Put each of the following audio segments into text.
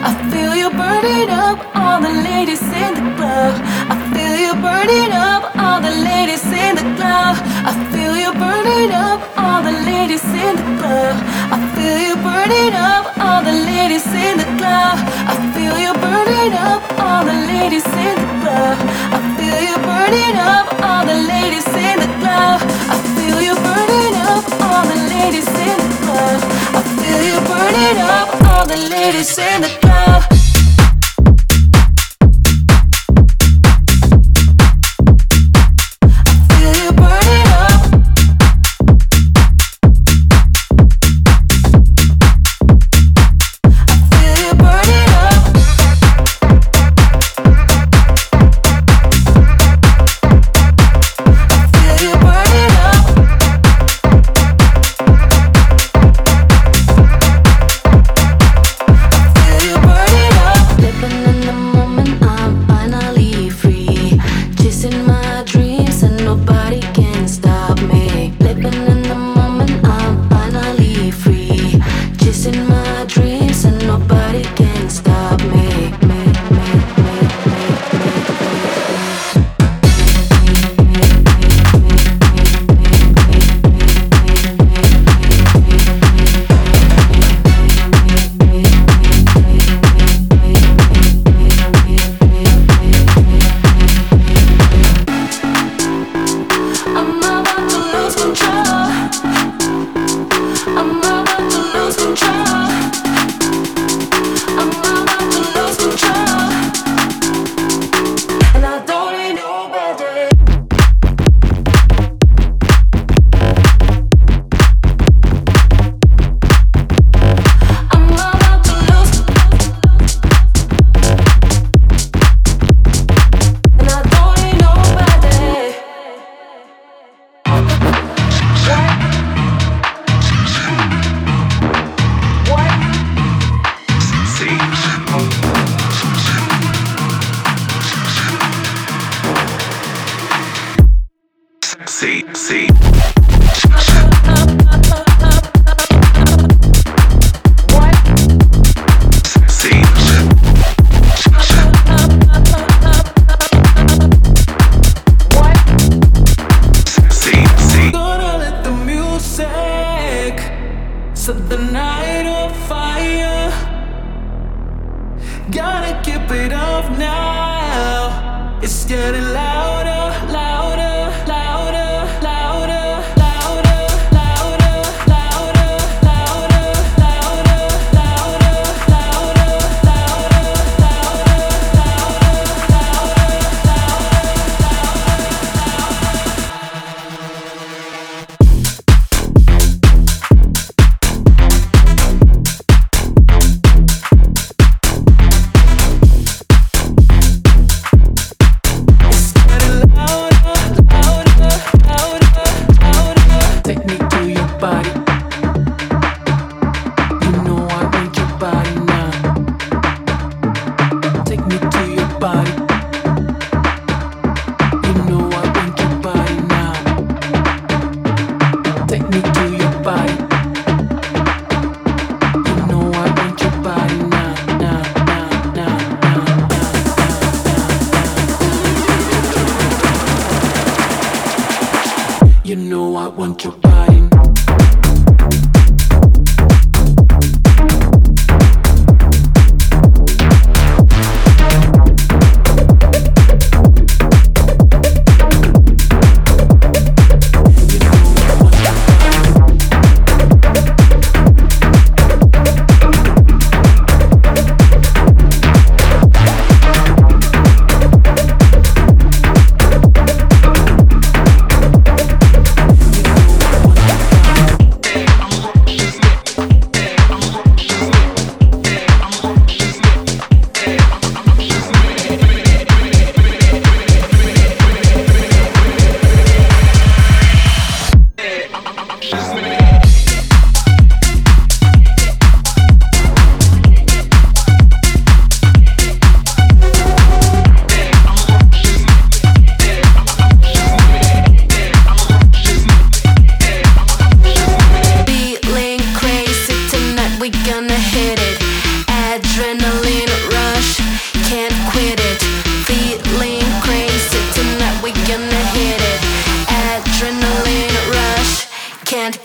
I feel you burning up all the ladies in the club. I feel you burning up all the ladies in the club. I feel you burning up all the ladies in the club. I feel you burning up all the ladies in the club. I feel you burning up all the ladies in the club. I feel you burning up all the ladies in the club. I feel you burning up all the ladies in the club. I feel you burning up all the ladies in the club.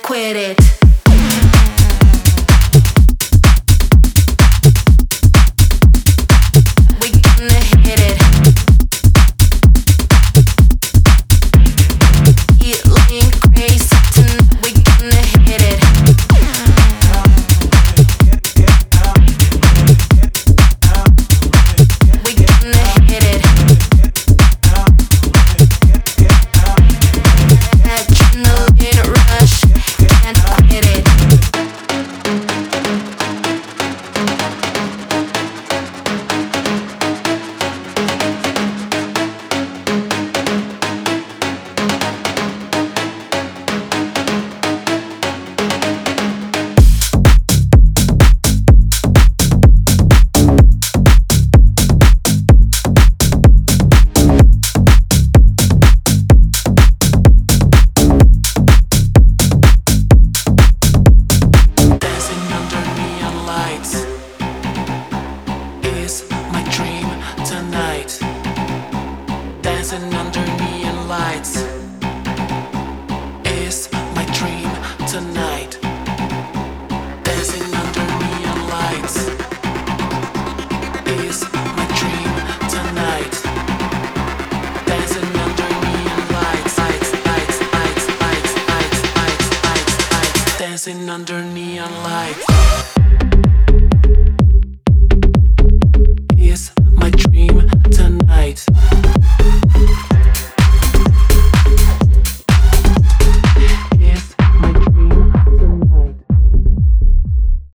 quit it.